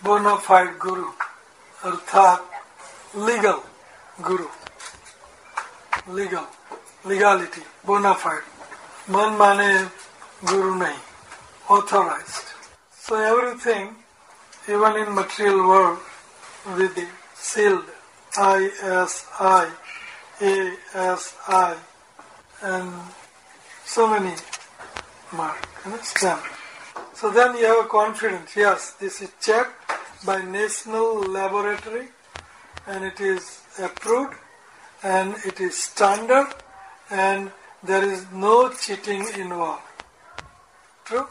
Bonafide गुरु अर्थात legal गुरु, legality, bonafide, मन माने गुरु नहीं, authorized. So everything, even in material world, with the sealed ISI, ASI, and so many mark, stamp. So then you have a confidence, yes, this is checked by national laboratory and it is approved and it is standard and there is no cheating involved. True?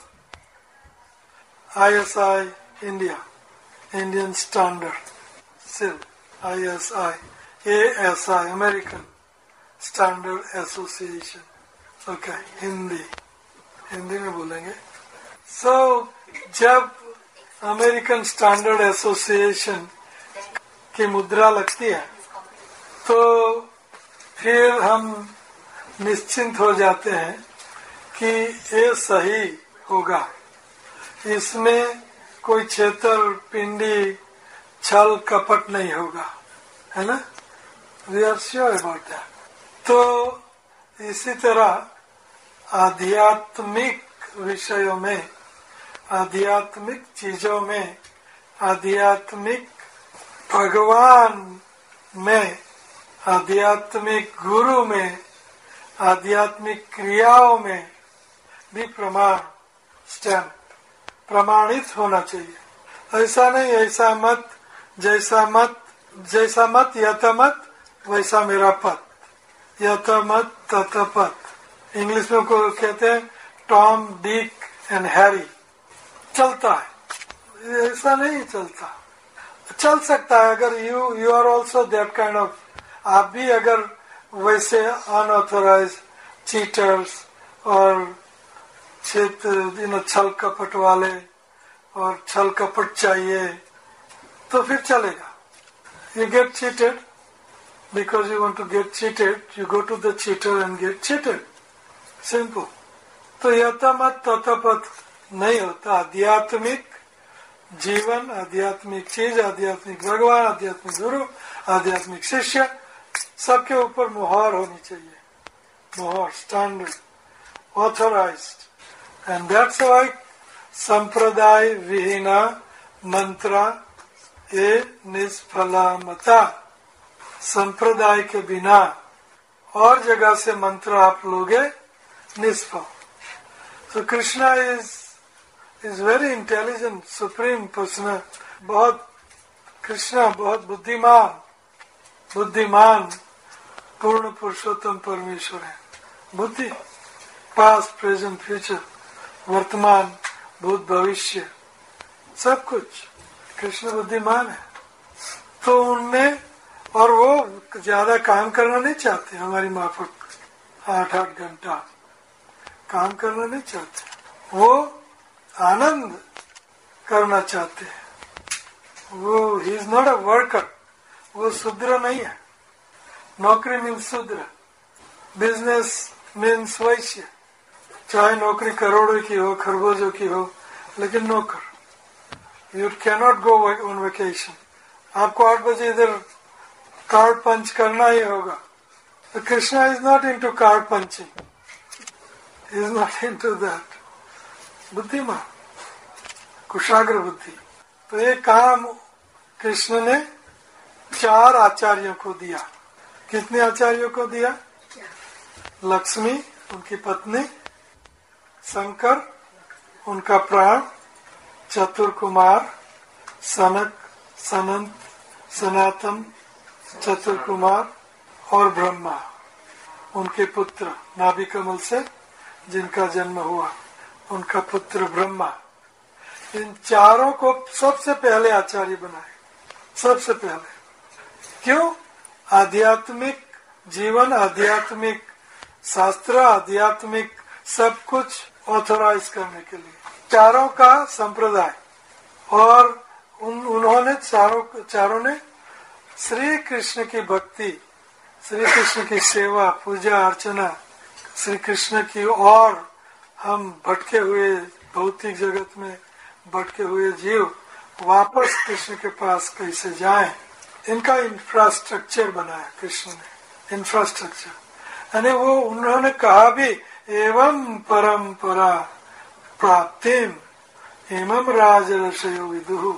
ISI India, Indian Standard, SIL, ISI, ASI, American Standard Association. Okay, Hindi में बोलेंगे. So, जब American standard association की मुद्रा लगती है तो फिर हम निश्चिंत हो जाते हैं कि ये सही होगा, इसमें कोई छेतरपिंडी छल कपट नहीं होगा, है ना? We are sure about that. तो इसी तरह आध्यात्मिक विषयों में, आध्यात्मिक चीजों में, आध्यात्मिक भगवान में, आध्यात्मिक गुरु में, आध्यात्मिक क्रियाओं में भी प्रमाण स्टैम्प प्रमाणित होना चाहिए. ऐसा नहीं ऐसा मत, जैसा मत यथा मत वैसा मेरा पत, यथा मत तथा पत. इंग्लिश में को कहते हैं टॉम, डिक एंड हैरी. चलता है, ऐसा नहीं चलता. चल सकता है अगर you are also that kind of, आप भी अगर वैसे अनऑथोराइज चीटर्स और छल कपट वाले और छल कपट चाहिए तो फिर चलेगा. You get cheated because you want to get cheated, you go to the cheater and get cheated. Simple. तो यथा मत तथा पथ नहीं होता. आध्यात्मिक जीवन, आध्यात्मिक चीज, आध्यात्मिक भगवान, आध्यात्मिक गुरु, आध्यात्मिक शिष्य, सबके ऊपर मुहर होनी चाहिए. मुहर, standard, authorised. And that's why संप्रदाय विहीना मंत्रा ये निष्फला मता. संप्रदाय के बिना और जगह से मंत्र आप लोगे निष्फल. So Krishna is very intelligent, supreme person. Krishna बहुत बुद्धिमान पूर्ण पुरुषोत्तम परमेश्वर है. बुद्धि, पास्ट, प्रेजेंट, फ्यूचर, वर्तमान, भूत, भविष्य, सब कुछ कृष्ण बुद्धिमान है. तो उनमें, और वो ज्यादा काम करना नहीं चाहते हमारी माफक, 8-8 घंटा काम करना नहीं चाहते. वो आनंद करना चाहते हैं. वो he is not a worker. वो शूद्र नहीं है. नौकरी मीन्स शूद्र, बिजनेस मीन्स वैश्य. चाहे नौकरी करोड़ों की हो, खरगोशों की हो, लेकिन नौकर. You cannot go on vacation. आपको 8 बजे इधर कार्ड पंच करना ही होगा. तो Krishna is not into card punching, is not into that. बुद्धिमान, कुशाग्र बुद्धि. तो ये काम कृष्ण ने 4 आचार्यों को दिया. कितने आचार्यों को दिया? लक्ष्मी उनकी पत्नी, शंकर उनका प्राण, चतुर्कुमार, सनक, सनंत, सनातन, चतुर्कुमार और ब्रह्मा उनके पुत्र, नाभि कमल से जिनका जन्म हुआ उनका पुत्र ब्रह्मा. इन चारों को सबसे पहले आचार्य बनाए. सबसे पहले. क्यों? आध्यात्मिक जीवन, आध्यात्मिक शास्त्र, आध्यात्मिक सब कुछ ऑथोराइज करने के लिए. चारों का संप्रदाय. और उन्होंने चारों ने श्री कृष्ण की भक्ति, श्री कृष्ण की सेवा, पूजा अर्चना, श्री कृष्ण की. और हम भटके हुए भौतिक जगत में भटके हुए जीव वापस कृष्ण के पास कैसे जाएं, इनका इंफ्रास्ट्रक्चर बनाया कृष्ण ने, इंफ्रास्ट्रक्चर। यानी वो उन्होंने कहा भी एवं परंपरा प्राप्तिम एवं राजर्षयो विदुः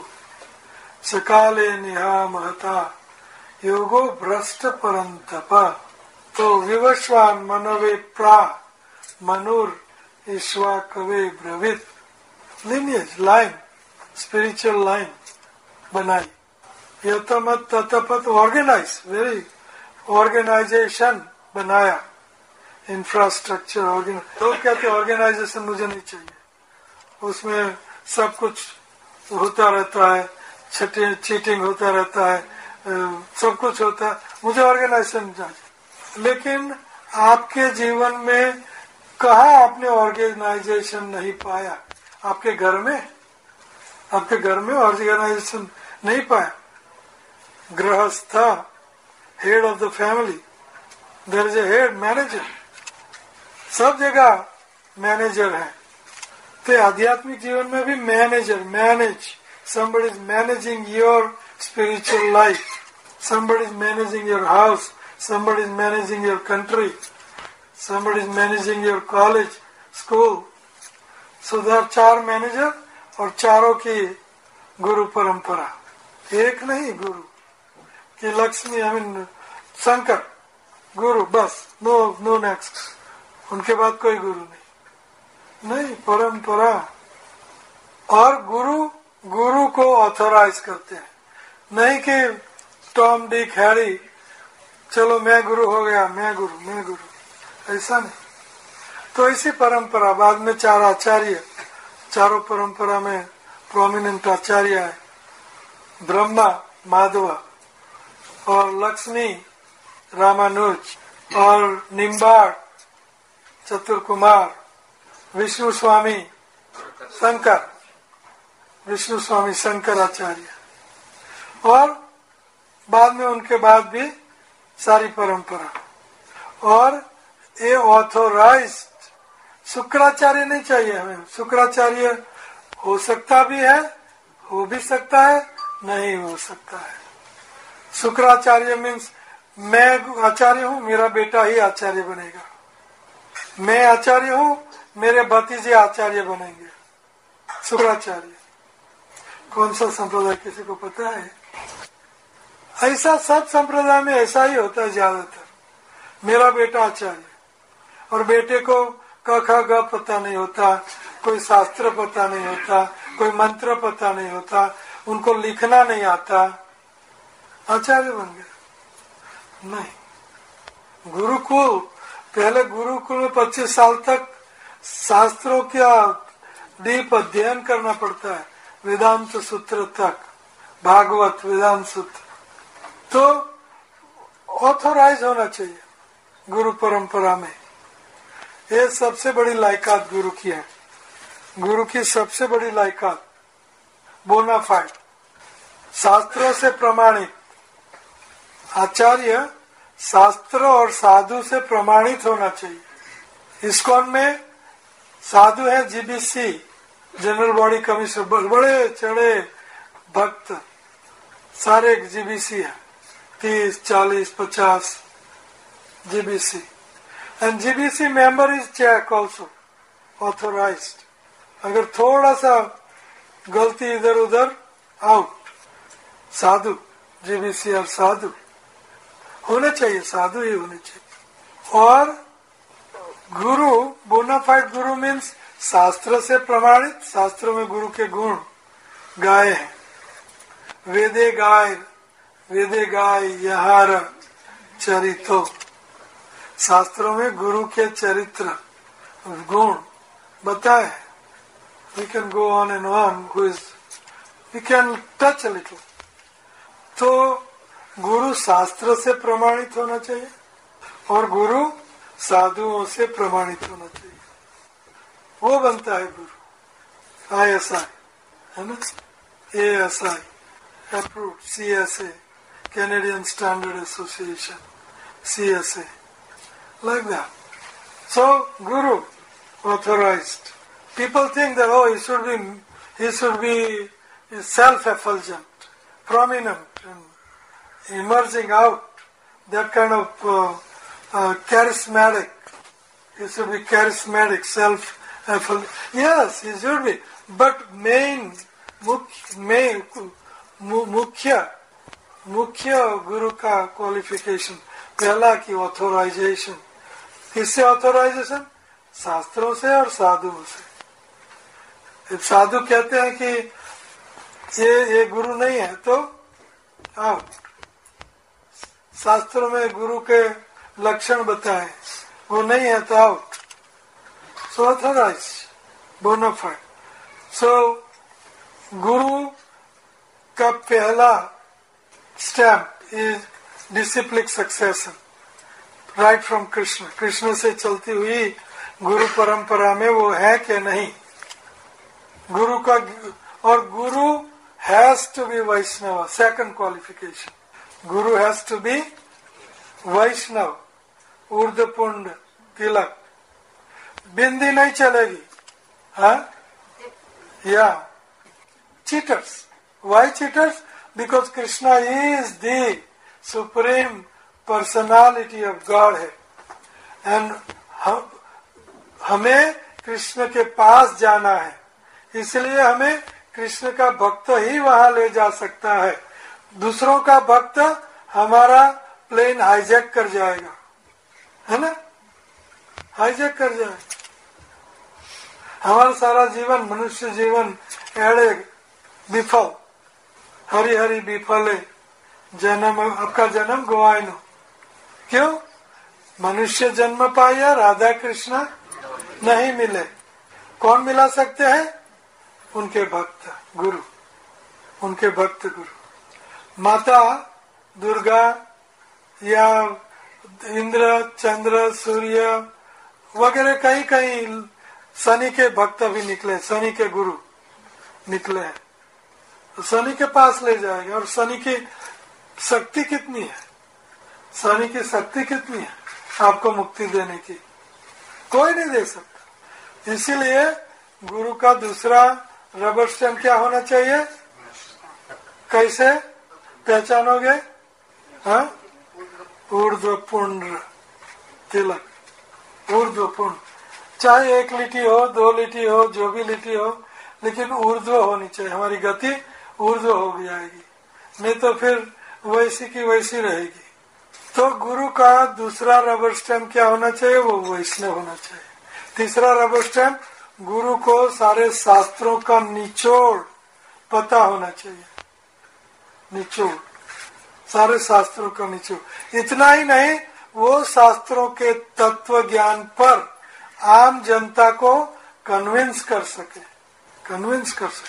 सकाले निहा महता योगो भ्रष्ट परंतप। तो विवस्वान मनवे प्रा मनुर ईश्वा कवे ब्रवित, लिनियज लाइन, स्पिरिचुअल लाइन बनाई। यतमत ततपत ऑर्गेनाइज, वेरी ऑर्गेनाइजेशन बनाया, इंफ्रास्ट्रक्चर ऑर्गेनाइज। लोग कहते ऑर्गेनाइजेशन मुझे नहीं चाहिए, उसमें सब कुछ होता रहता है, चीटिंग होता रहता है, सब कुछ होता है, मुझे ऑर्गेनाइजेशन चाहिए। लेकिन आपके जीवन में कहाँ आपने ऑर्गेनाइजेशन नहीं पाया? आपके घर में, आपके घर में ऑर्गेनाइजेशन नहीं पाया। गृहस्थ, head of the family, there is a head, manager, सब जगह मैनेजर है। तो आध्यात्मिक जीवन में भी manager, manage, somebody is managing your spiritual life, somebody is managing your house, somebody is managing your country, somebody is managing your college, school. So there are 4 manager और चारों की गुरु परंपरा, एक नहीं गुरु कि लक्ष्मी, आई मीन शंकर गुरु, बस, नो नेक्स्ट, उनके बाद कोई गुरु नहीं, परंपरा। और गुरु को ऑथोराइज करते हैं, नहीं कि टॉम डिक हैरी चलो मैं गुरु हो गया, मैं गुरु, ऐसा नहीं। तो इसी परंपरा, बाद में 4 आचार्य, चारों परंपरा में प्रोमिनेंट आचार्य है, ब्रह्मा माधव और लक्ष्मी रामानुज और निम्बाड़ चतुर कुमार, विष्णु स्वामी शंकर, विष्णु स्वामी शंकराचार्य, और बाद में उनके बाद भी सारी परंपरा। और ये ऑथोराइज्ड, शुक्राचार्य नहीं चाहिए हमें। शुक्राचार्य हो सकता भी है, हो भी सकता है, नहीं हो सकता है। शुक्राचार्य मीन्स मैं आचार्य हूँ, मेरा बेटा ही आचार्य बनेगा, मैं आचार्य हूँ, मेरे भतीजे आचार्य बनेंगे, शुक्राचार्य। कौन सा संप्रदाय किसी को पता है? ऐसा सब संप्रदाय में ऐसा ही होता है ज्यादातर, मेरा बेटा आचार्य, और बेटे को क ख ग पता नहीं होता, कोई शास्त्र पता नहीं होता, कोई मंत्र पता नहीं होता, उनको लिखना नहीं आता, आचार्य बन गया। नहीं, गुरुकुल, पहले गुरुकुल में 25 साल तक शास्त्रों का डीप अध्ययन करना पड़ता है, वेदांत सूत्र तक, भागवत वेदांत सूत्र। तो ऑथोराइज होना चाहिए गुरु परंपरा में। ये सबसे बड़ी लायकात गुरु की है, गुरु की सबसे बड़ी लायकात बोनाफाइड, शास्त्रों से प्रमाणित। आचार्य शास्त्र और साधु से प्रमाणित होना चाहिए। इस्कॉन में साधु है जीबीसी, जनरल बॉडी कमिश्नर, बड़े चढ़े भक्त, सारे जीबीसी है, 30, 40, 50 GBC. And GBC member is check also, authorised. अगर थोड़ा सा गलती इधर उधर, आउट। साधु, जीबीसी और साधु होने चाहिए, साधु ही होने चाहिए। और गुरु, बोनाफाइड गुरु मीन्स शास्त्र से प्रमाणित, शास्त्रों में गुरु के गुण गाए हैं। वेदे गाय यहार चरितो, शास्त्रों में गुरु के चरित्र गुण बताए। We can go on and on, we can touch a little. तो गुरु शास्त्र से प्रमाणित होना चाहिए और गुरु साधुओं से प्रमाणित होना चाहिए, वो बनता है गुरु। ISI है ना, ASI approved, CSA Canadian Standard Association, CSA, like that. So Guru authorized. People think that he should be is self-effulgent, prominent, and emerging out. That kind of charismatic. He should be charismatic, self-effulgent. Yes, he should be. But मुख्य गुरु का qualification पहला की authorisation. किससे authorisation? शास्त्रों से और साधुओं से. साधु कहते हैं कि ये गुरु नहीं है तो आउट. शास्त्रों में गुरु के लक्षण बताए, वो नहीं है तो out. So authorise, bona fide. So गुरु का पहला stamp is disciplic succession, right from Krishna. Krishna से चलती हुई गुरु परंपरा में वो है कि नहीं. गुरु का, और guru has to be Vaishnava. Second qualification, guru has to be Vaishnava. ऊर्ध्वपुंड तिलक, बिंदी नहीं चलेगी. हाँ, या cheaters. Why cheaters? Because Krishna is the supreme personality of Godhead. And हमें कृष्ण के पास जाना है, इसलिए हमें कृष्ण का भक्त ही वहां ले जा सकता है. दूसरों का भक्त हमारा प्लेन हाईजैक कर जाएगा, है ना, हाईजैक कर जाएगा. हमारा सारा जीवन, मनुष्य जीवन एड़े विफल, हरी हरी विफले जन्म, आपका जन्म गवाइनो. क्यों? मनुष्य जन्म पाया, राधा कृष्ण नहीं मिले. कौन मिला सकते हैं? उनके भक्त गुरु, उनके भक्त गुरु. माता दुर्गा या इंद्र, चंद्र, सूर्य वगैरह कहीं कहीं शनि के भक्त भी निकले, शनि के गुरु निकले हैं. तो शनि के पास ले जाएगा. और शनि की शक्ति कितनी है? शनि की शक्ति कितनी है आपको मुक्ति देने की? कोई नहीं दे सकता. इसीलिए गुरु का दूसरा रबर स्टैम्प क्या होना चाहिए? कैसे पहचानोगे? हाँ, ऊर्ध्वपुंड तिलक. ऊर्ध्वपुंड, चाहे 1 लिटी हो, 2 लिटी हो, जो भी लिटी हो, लेकिन ऊर्ध्व होनी चाहिए. हमारी गति ऊर्ध्व हो जाएगी, नहीं तो फिर वैसी की वैसी रहेगी. तो गुरु का दूसरा रबर स्टैम्प क्या होना चाहिए? वो वैष्णव होना चाहिए. तीसरा रबर स्टैम्प, गुरु को सारे शास्त्रों का निचोड़ पता होना चाहिए. निचोड़, सारे शास्त्रों का निचोड़. इतना ही नहीं, वो शास्त्रों के तत्व ज्ञान पर आम जनता को कन्विंस कर सके, कन्विंस कर सके,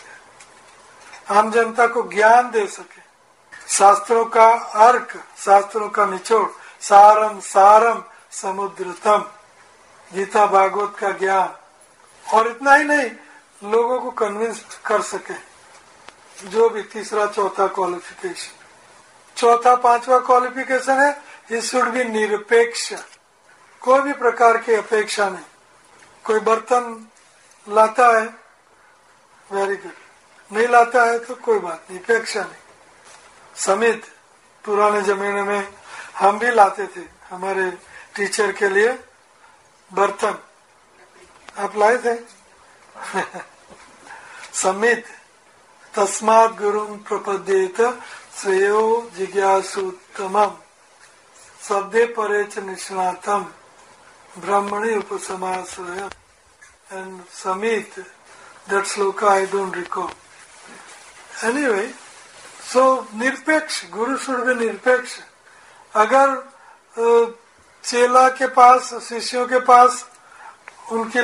आम जनता को ज्ञान दे सके. शास्त्रों का अर्क, शास्त्रों का निचोड़, सारम सारम समुद्रतम, गीता भागवत का ज्ञान. और इतना ही नहीं, लोगों को कन्विंस कर सके. जो भी तीसरा चौथा क्वालिफिकेशन. चौथा पांचवा क्वालिफिकेशन है, ही शुड बी निरपेक्ष. कोई भी प्रकार की अपेक्षा नहीं. कोई बर्तन लाता है, वेरी गुड. नहीं लाता है तो कोई बात नहीं, अपेक्षा नहीं. समित, पुराने जमाने में हम भी लाते थे हमारे टीचर के लिए बर्तन. आप लाए थे? समित, तस्मात् गुरुं प्रपद्येत श्रेयो जिज्ञासुत्तमम् शब्दे परे च निष्णातम् ब्रह्मणि उपसमाश्रयम्. And Samit, that sloka I don't recall. Anyway, so निरपेक्ष, गुरु should be निरपेक्ष. अगर चेला के पास, शिष्यों के पास उनकी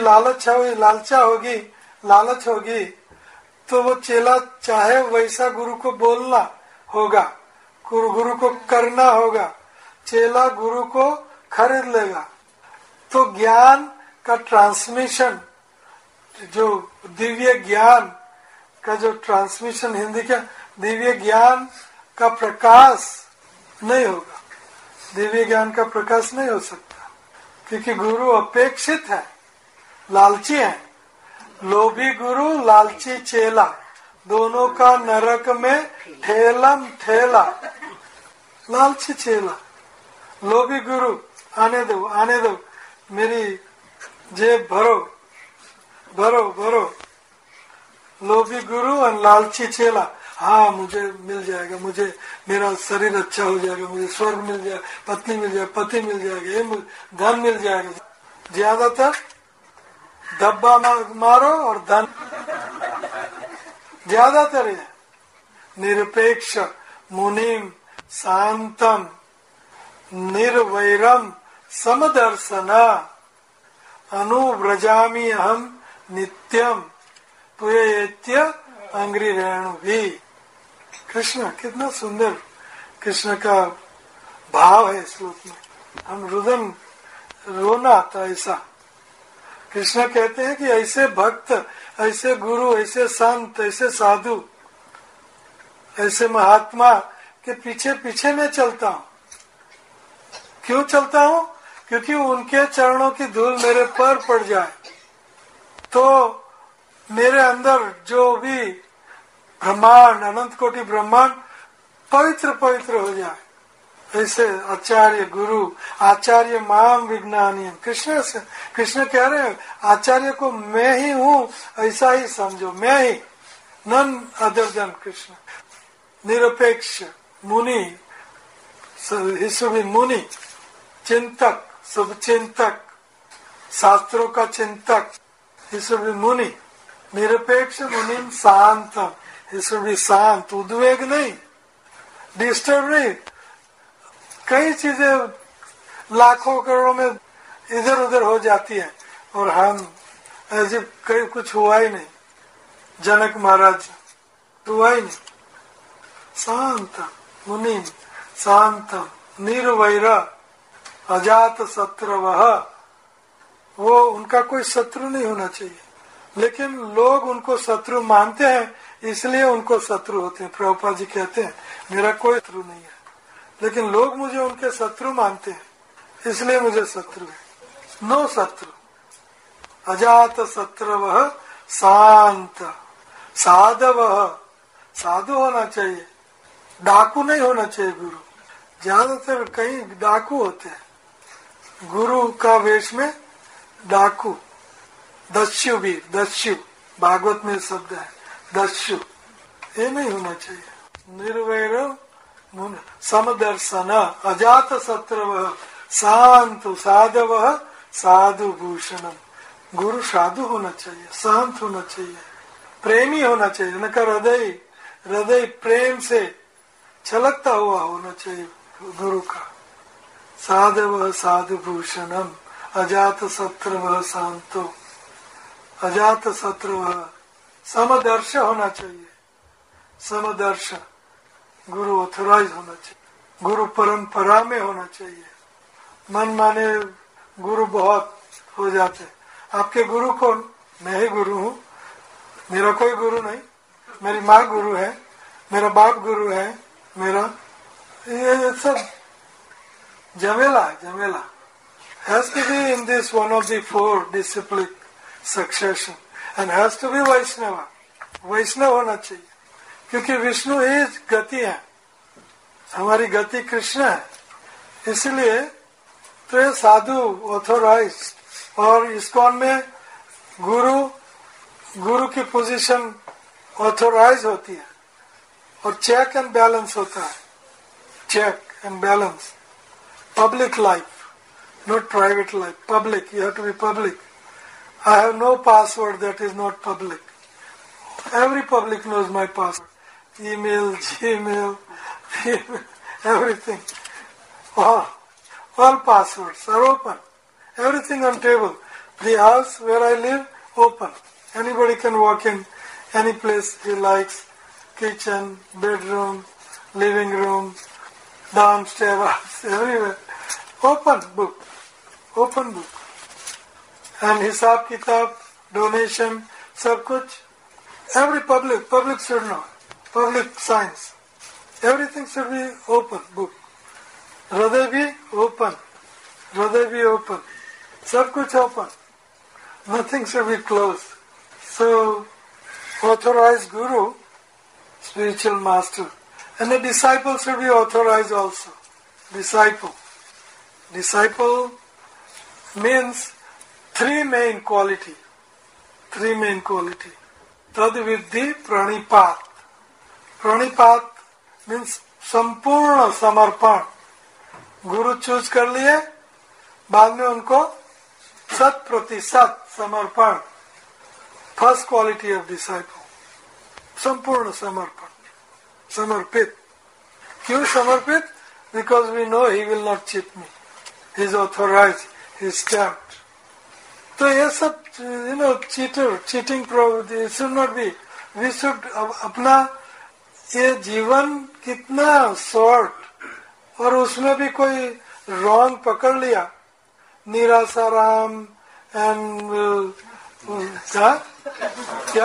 लालच होगी, तो वो चेला चाहे वैसा गुरु को बोलना होगा, गुरु को करना होगा. चेला गुरु को खरीद लेगा. तो ज्ञान का ट्रांसमिशन, जो दिव्य ज्ञान का जो ट्रांसमिशन, हिंदी का दिव्य ज्ञान का प्रकाश नहीं होगा. दिव्य ज्ञान का प्रकाश नहीं हो सकता, क्योंकि गुरु अपेक्षित है, लालची है. लोभी गुरु, लालची चेला. दोनों का नरक में ठेलम ठेला। लालची चेला, लोभी गुरु, आने दो मेरी जेब भरो भरो भरो। लोभी गुरु और लालची चेला, हाँ मुझे मिल जाएगा, मुझे मेरा शरीर अच्छा हो जाएगा, मुझे स्वर्ग मिल जाएगा, पत्नी मिल जाएगा, पति मिल जाएगा, ये धन मिल जाएगा। ज्यादातर दब्बा मारो और धन ज्यादातर है। निरपेक्ष मुनिम शांतम निर्वैरम समदर्शना अनुव्रजामि अहम नित्यम पुयेत्य अंग्री रेणु भी। कृष्ण, कितना सुंदर कृष्ण का भाव है श्लोक में। हम रुदन रोना आता ऐसा। कृष्ण कहते हैं कि ऐसे भक्त, ऐसे गुरु, ऐसे संत, ऐसे साधु, ऐसे महात्मा के पीछे पीछे मैं चलता हूँ। क्यों चलता हूँ? क्योंकि उनके चरणों की धूल मेरे पर पड़ जाए तो मेरे अंदर जो भी ब्रह्मांड, अनंत कोटि ब्रह्मांड पवित्र पवित्र हो जाए। ऐसे आचार्य गुरु, आचार्य माम विज्ञानियम। कृष्ण कह रहे हैं आचार्य को मैं ही हूँ, ऐसा ही समझो, मैं ही, नन अदर देन कृष्ण। निरपेक्ष मुनि, मुनि चिंतक, शुभ चिंतक, शास्त्रों का चिंतक, मुनि। निरपेक्ष मुनि शांतम, शांत, उद्वेग नहीं, डिस्टर्ब नहीं। कई चीजें लाखों करोड़ों में इधर उधर हो जाती है और हम ऐसे कहीं कुछ हुआ ही नहीं। जनक महाराज हुआ ही नहीं। शांत मुनि शांत निर्वैर अजात शत्रवः, वो उनका कोई शत्रु नहीं होना चाहिए, लेकिन लोग उनको शत्रु मानते हैं, इसलिए उनको शत्रु होते हैं। प्रभुपाद जी कहते हैं मेरा कोई शत्रु नहीं है, लेकिन लोग मुझे उनके शत्रु मानते हैं, इसलिए मुझे शत्रु है। नो शत्रु, अजात शत्रवः शांत साधवः, साधु होना चाहिए, डाकू नहीं होना चाहिए। गुरु ज्यादातर कई डाकू होते हैं, गुरु का वेश में डाकू। दस्यु भी, दस्यु भागवत में शब्द है, दस्यु, ये नहीं होना चाहिए। निर्वैर समदर्शन अजात शत्रवः शांत साधवः साधु भूषणम। गुरु साधु होना चाहिए, शांत होना चाहिए, प्रेमी होना चाहिए, उनका हृदय प्रेम से छलकता हुआ होना चाहिए गुरु का। साधवः साधु भूषणम अजात शत्रवः शांतो, अजात शत्रवः समदर्श होना चाहिए। समदर्श गुरु ऑथोराइज होना चाहिए, गुरु परंपरा में होना चाहिए। मन माने गुरु बहुत हो जाते। आपके गुरु कौन? मैं ही गुरु हूँ, मेरा कोई गुरु नहीं। मेरी माँ गुरु है, मेरा बाप गुरु है, मेरा ये सब झमेला है, झमेला। Has to be in this one of the four discipline succession and has to be Vaishnava. वैष्णव होना चाहिए, क्योंकि विष्णु ही गति है, हमारी गति कृष्ण है। इसलिए तो ये साधु ऑथोराइज, और इस्कॉन में गुरु की पोजीशन ऑथोराइज होती है और चेक एंड बैलेंस होता है। Check and balance, public life, not private life, public. You have to be public. I have no password that is not public. Every public knows my password. Email, Gmail, everything. All passwords are open. Everything on table. The house where I live, open. Anybody can walk in any place he likes. Kitchen, bedroom, living room, downstairs, everywhere. Open book. Open book. And हिसाब किताब, donation, सब कुछ. Every public should know. Public science. Everything should be open book. हृदय भी open. हृदय भी open. सब कुछ open. Nothing should be closed. So, authorized guru spiritual master. And a disciple should be authorized also. Disciple. Disciple means three main quality. Three main quality. Tad viddhi pranipat. Pranipat means संपूर्ण समर्पण. गुरु choose कर लिए, बाद में उनको 100% समर्पण. First quality of disciple, संपूर्ण समर्पण, समर्पित. क्यों समर्पित? Because we know he will not cheat me, he is authorise, he is stamped. तो ये सब चीटिंग प्रवृत्ति should not be. We should अपना ये जीवन कितना शॉर्ट, और उसमें भी कोई रॉन्ग पकड़ लिया, निराशाराम एंड क्या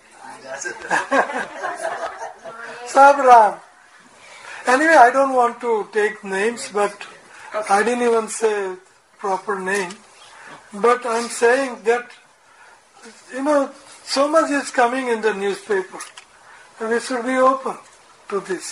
सब Ram. Anyway, I don't want to take names, but I didn't even say proper name. But I'm saying that, so much is coming in the newspaper. We should be open to this.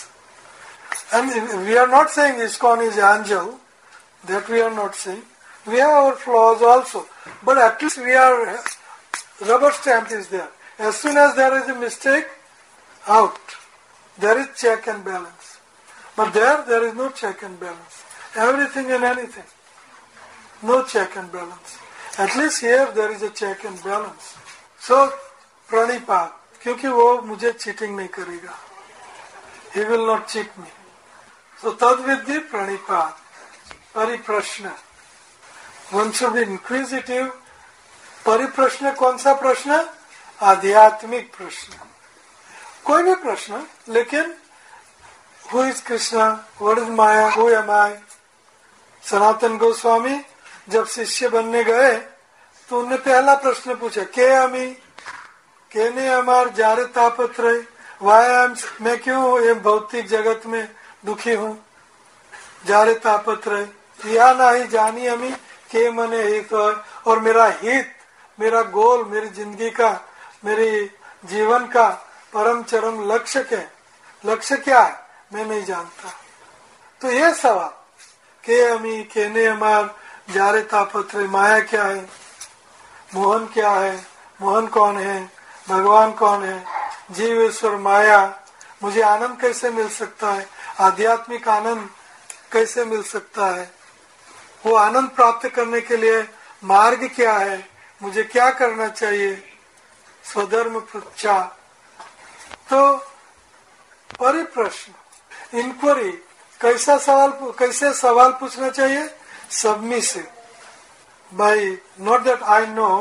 And we are not saying ISKCON is angel. That we are not saying. We have our flaws also. But at least we are, rubber stamp is there. As soon as there is a mistake, out. There is check and balance. But there is no check and balance. Everything and anything. No check and balance. At least here there is a check and balance. So, pranipat. क्योंकि वो मुझे cheating नहीं करेगा. He will not cheat me. So तद्विद्धि प्रणिपात. परिप्रश्न. One should be inquisitive. परिप्रश्न कौन सा प्रश्न? आध्यात्मिक प्रश्न. कोई भी प्रश्न, लेकिन who is Krishna? What is Maya? Who am I? Sanatan Goswami जब शिष्य बनने गए तो उन्हें पहला प्रश्न पूछा, के अमी कहने हमार जारे तापत रहे, मैं क्यों ये भौतिक जगत में दुखी हूँ. जारे तापत रहे या ना ही जानी हमी के मने हित है, और मेरा हित, मेरा गोल, मेरी जिंदगी का, मेरी जीवन का परम चरम लक्ष्य क्या है मैं नहीं जानता. तो ये सवाल के अमी कहने हमार जारे तापत रहे, माया क्या है, मोहन क्या है, मोहन कौन है, भगवान कौन है, जीव ईश्वर माया, मुझे आनंद कैसे मिल सकता है, आध्यात्मिक आनंद कैसे मिल सकता है, वो आनंद प्राप्त करने के लिए मार्ग क्या है, मुझे क्या करना चाहिए, स्वधर्म पृच्छा. तो परिप्रश्न, इंक्वायरी, कैसे सवाल पूछना चाहिए? Submissive. By not that I know,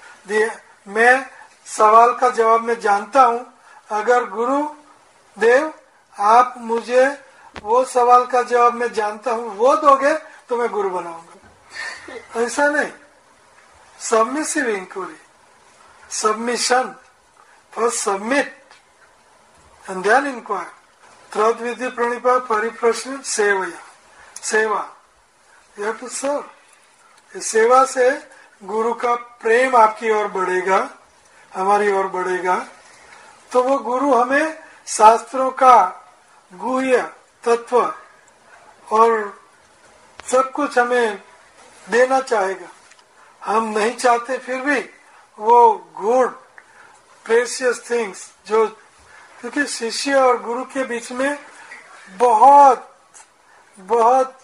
मैं सवाल का जवाब मैं जानता हूँ, अगर गुरु देव आप मुझे वो सवाल का जवाब मैं जानता हूँ वो दोगे तो मैं गुरु बनाऊंगा. ऐसा नहीं. Submissive inquiry, submission. First submit and then inquire. तद्विद्धि प्रणिपात परिप्रश्न सेवया. सेवा, यू हैव टू सर्व. इस सेवा से गुरु का प्रेम आपकी ओर बढ़ेगा, हमारी ओर बढ़ेगा. तो वो गुरु हमें शास्त्रों का गुह्य तत्व और सब कुछ हमें देना चाहेगा. हम नहीं चाहते फिर भी वो गुड प्रेशियस थिंग्स जो, क्योंकि शिष्य और गुरु के बीच में बहुत बहुत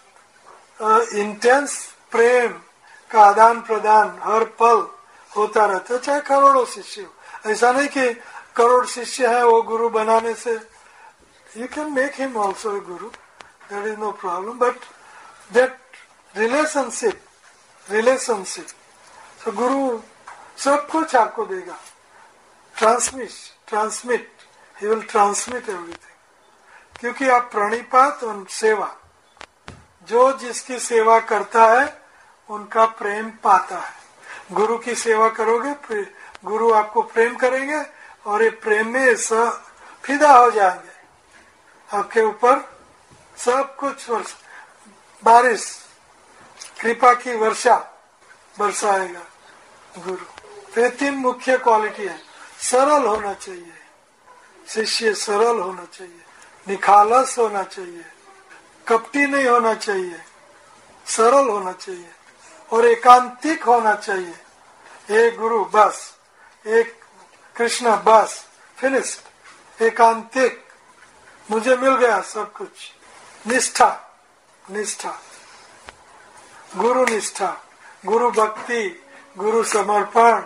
इंटेंस प्रेम का आदान प्रदान हर पल होता रहता है, चाहे करोड़ों शिष्य हो. ऐसा नहीं कि करोड़ शिष्य है वो गुरु बनाने से, you can make him also a guru, that is no problem. But that relationship, तो गुरु सब कुछ आपको देगा. Transmit, he will transmit everything. क्योंकि आप प्रणिपात और सेवा, जो जिसकी सेवा करता है उनका प्रेम पाता है. गुरु की सेवा करोगे, गुरु आपको प्रेम करेंगे और ये प्रेम में फिदा हो जाएंगे. आपके ऊपर सब कुछ बारिश, कृपा की वर्षा बरसाएगा गुरु. तो ये तीन मुख्य क्वालिटी है. सरल होना चाहिए, शिष्य सरल होना चाहिए, निखालस होना चाहिए, कपटी नहीं होना चाहिए, सरल होना चाहिए और एकांतिक होना चाहिए। एक गुरु बस, एक कृष्ण बस, फिनिश्ड। एकांतिक, मुझे मिल गया सब कुछ। निष्ठा, निष्ठा, गुरु निष्ठा, गुरु भक्ति, गुरु समर्पण,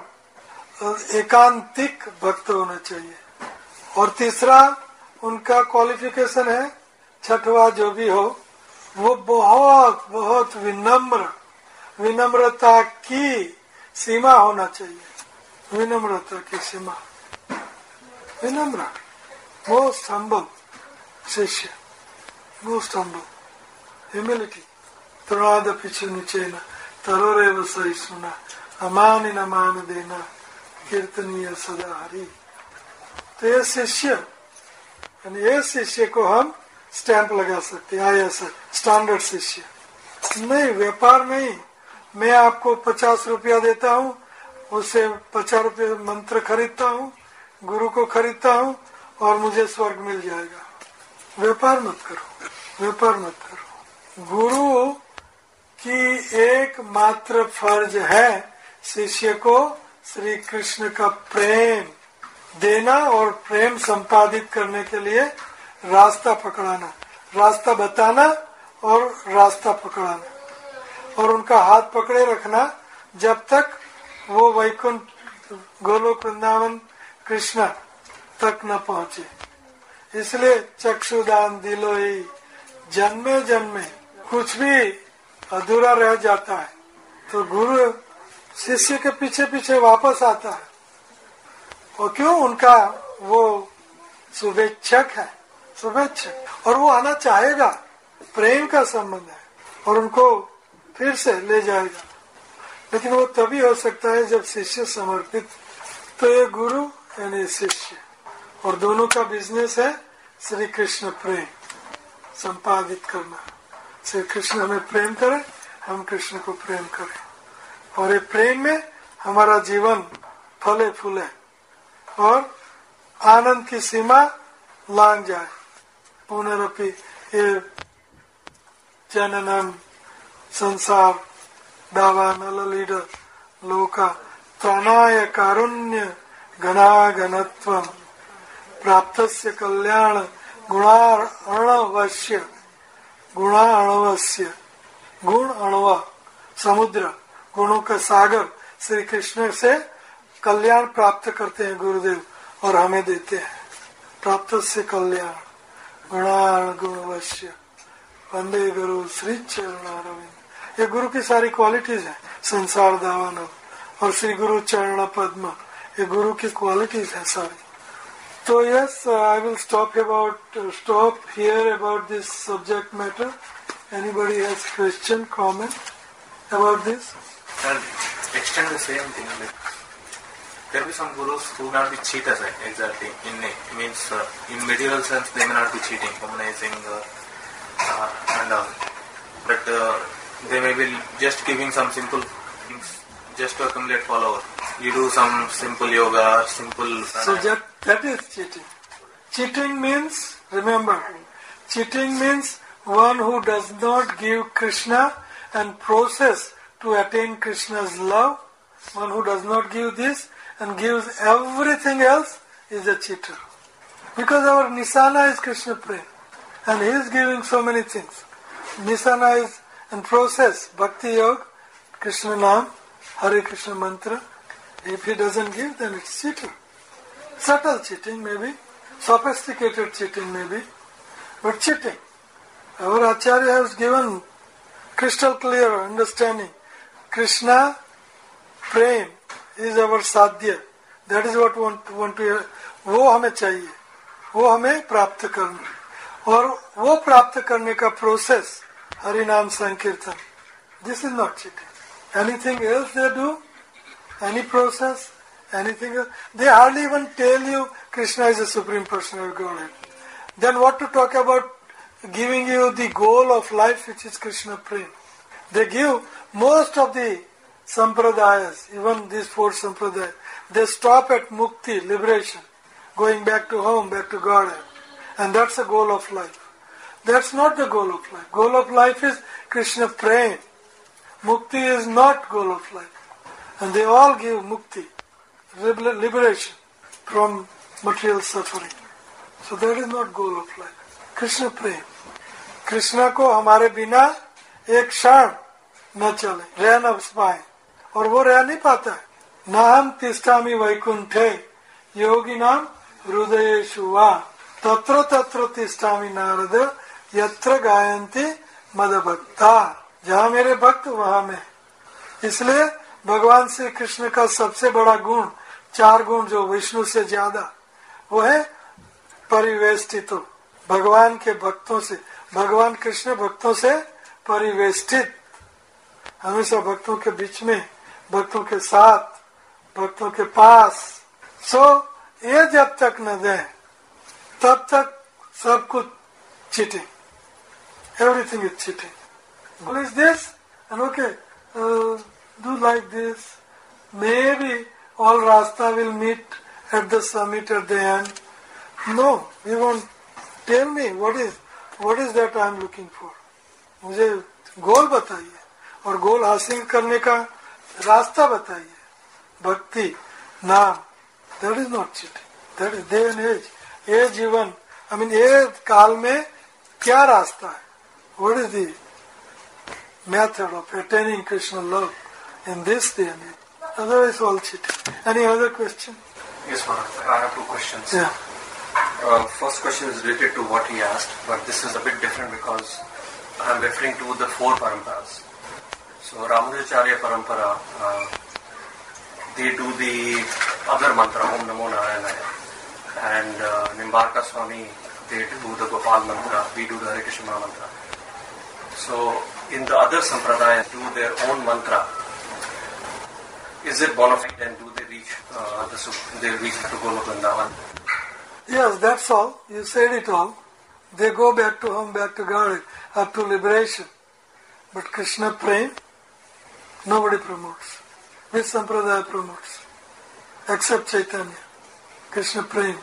एकांतिक भक्त होना चाहिए। और तीसरा उनका क्वालिफिकेशन है, छठवा जो भी हो, वो बहुत बहुत विनम्र, विनम्रता की सीमा होना चाहिए। विनम्रता की सीमा, विनम्र, मोस्ट हम्बल शिष्य, मोस्ट हम्बल, ह्यूमिलिटी। तृणादपि च निचेन तरोरेव सहिष्णुना अमानि न मान देना कीर्तनीय सदा हरि। तो ये शिष्य, यानी ये शिष्य को हम स्टैंप लगा सकते हैं, IS स्टैंडर्ड शिष्य। नहीं, व्यापार नहीं, मैं आपको 50 रुपया देता हूँ, उससे 50 रुपये मंत्र खरीदता हूँ, गुरु को खरीदता हूँ और मुझे स्वर्ग मिल जाएगा। व्यापार मत करो, व्यापार मत करो। गुरु की एकमात्र फर्ज है शिष्य को श्री कृष्ण का प्रेम देना और प्रेम संपादित करने के लिए रास्ता पकड़ाना, रास्ता बताना और रास्ता पकड़ाना और उनका हाथ पकड़े रखना जब तक वो वैकुंठ गोलोक वृंदावन कृष्ण तक न पहुंचे। इसलिए चक्षुदान दिलोई, जन्मे जन्मे कुछ भी अधूरा रह जाता है तो गुरु शिष्य के पीछे पीछे वापस आता है। और क्यों? उनका वो शुभेच्छक है, शुभेच्छक, और वो आना चाहेगा, प्रेम का संबंध है और उनको फिर से ले जाएगा। लेकिन वो तभी हो सकता है जब शिष्य समर्पित। तो ये गुरु यानी शिष्य, और दोनों का बिजनेस है श्री कृष्ण प्रेम संपादित करना। श्री कृष्ण हमें प्रेम करें, हम कृष्ण को प्रेम करें, और ये प्रेम में हमारा जीवन फले फूले और आनंद की सीमा लांग जाए। पुनरपि ये जननम संसार दावान ललित लोका त्राणाय कारुण्य घनाघनत्वं प्राप्तस्य कल्याण गुणार्णवस्य, गुणार्णवस्य, गुण अणवा समुद्र, गुणों का सागर श्री कृष्ण से कल्याण प्राप्त करते हैं गुरुदेव और हमें देते हैं। प्राप्तस्य कल्याण गुणार्ण गुणवश्य वंदे गुरु श्री चरणारविंद। ये गुरु की सारी क्वालिटीज है, संसार दावानव और श्री गुरु चरण पद्म, ये गुरु की क्वालिटीज है सारी। तो yes, I will stop here about this subject matter. Anybody has question, comment about this? Extend the same thing. There will be some gurus who will not be cheaters, exactly. In material sense, they may not be cheating, humanizing, and all. But they may be just giving some simple things just to accumulate followers. You do some simple yoga, simple. So that is cheating. Cheating means, remember, cheating means one who does not give Krishna and process to attain Krishna's love. One who does not give this and gives everything else is a cheater. Because our Nisana is Krishna Prem and he is giving so many things. Nisana is and process, Bhakti Yoga, Krishna Nam, Hare Krishna Mantra. If he doesn't give, then it's cheater. Subtle cheating maybe, sophisticated cheating maybe, but cheating. Our Acharya has given crystal clear understanding. Krishna Prem is our sadhya. That is what want to. वो हमें चाहिए, वो हमें प्राप्त करना, और वो प्राप्त करने का प्रोसेस हरि नाम संकीर्तन. This is not cheating. Anything else they do, any process, anything else, they hardly even tell you Krishna is the Supreme Personality of Godhead. Then what to talk about giving you the goal of life, which is Krishna Prem. They give most of the sampradayas, even these 4 sampradayas, they stop at mukti, liberation. going back to home, back to God. And that's the goal of life. That's not the goal of life. Goal of life is Krishna praying. Mukti is not goal of life. And they all give mukti, liberation from material suffering. So that is not goal of life. Krishna praying. Krishna को हमारे बिना एक क्षण न चले, रह न पाए, और वो रह नहीं पाता है. न हम तिष्ठामि वैकुंठे योगी नाम हृदयेषु वा तत्र तत्र तिष्ठामि नारद यत्र गायन्ति मद भक्ता. जहाँ मेरे भक्त वहाँ मैं. इसलिए भगवान श्री कृष्ण का सबसे बड़ा गुण, 4 गुण जो विष्णु से ज्यादा, वो है परिवेष्टित. भगवान के भक्तों से, भगवान कृष्ण भक्तों से परिवेष्टित, हमेशा भक्तों के बीच में, भक्तों के साथ, भक्तों के पास. ये जब तक न दे तब तक सब कुछ cheating. Everything is cheating. What is this? And okay, do like this. Maybe all Rasta will meet at the summit at the end. No, you won't. Tell me what is that I am looking for. मुझे गोल बताइए और गोल हासिल करने का रास्ता बताइए. भक्ति, नाम. That is not cheating. That is day and age. ये जीवन, ये काल में क्या रास्ता है? What is the method of attaining Krishna love in this day and age? Otherwise all cheating. Any other question? Yes, Maharaj. I have 2 questions. Yeah. First question is related to what he asked, but this is a bit different because I am referring to the 4 paramparas. So Ramanujacharya parampara, they do the other mantra, Om Namo Narayanaya, and Nimbarka Swami, they do the Gopal mantra, we do the Hare Krishna mantra. So in the other sampradayas do their own mantra. Is it bona fide and do they reach to Golok Vrindavan? Yes, that's all. You said it all. They go back to home, back to God, up to liberation. But Krishna praying, nobody promotes. Which sampradaya promotes? Except Chaitanya. Krishna praying.